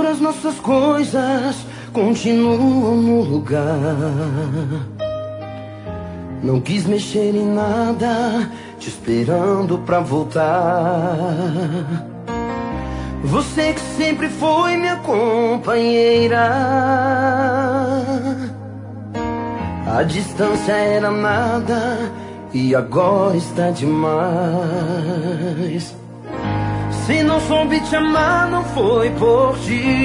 as nossas coisas continuam no lugar. Não quis mexer em nada, te esperando pra voltar. Você que sempre foi minha companheira. A distância era nada e agora está demais. Se não soube te amar, não foi por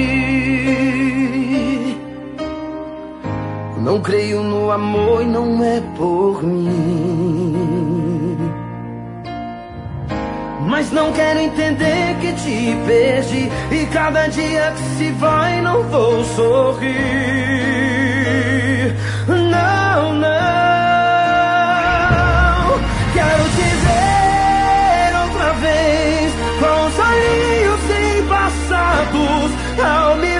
ti. Não creio no amor e não é por mim. Mas não quero entender que te perdi, e cada dia que se vai não vou sorrir. Não, não. Quero te ver outra vez, com os olhinhos embaçados, ao me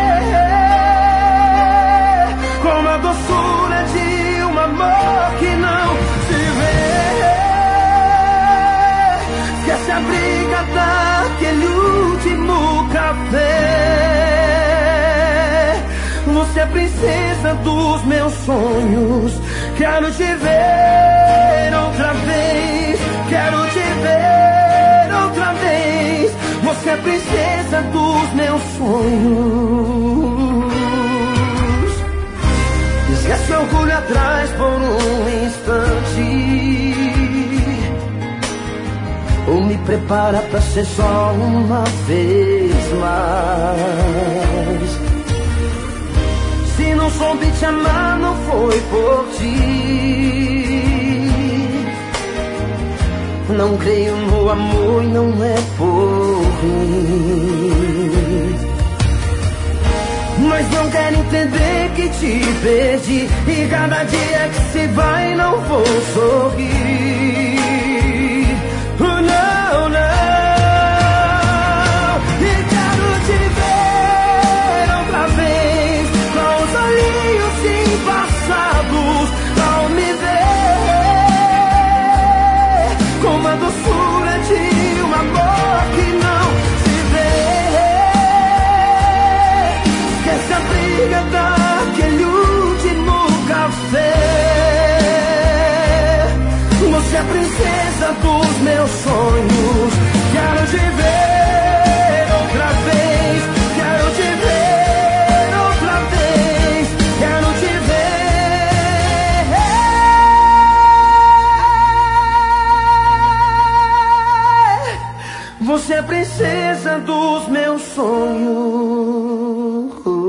ver com a doçura de um amor que não se vê. Esquece a briga daquele último café. Você é a princesa dos meus sonhos. Quero te ver outra vez. Quero te ver outra vez. Você é a princesa dos meus sonhos. Esquece o orgulho atrás por um instante, ou me prepara pra ser só uma vez mais. Se não soube te amar, não foi por ti. Não creio no amor e não é por mim. Mas não quero entender que te perdi, e cada dia que se vai não vou sorrir. Não, não. E quero te ver outra vez, com os olhinhos embaçados, ao me ver com a doçura de um amor que não se vê. Esquece a briga daquele último café. Você é a princesa dos meus sonhos. Quero te ver outra vez. Quero te ver outra vez. Quero te ver. Você é a princesa dos meus sonhos.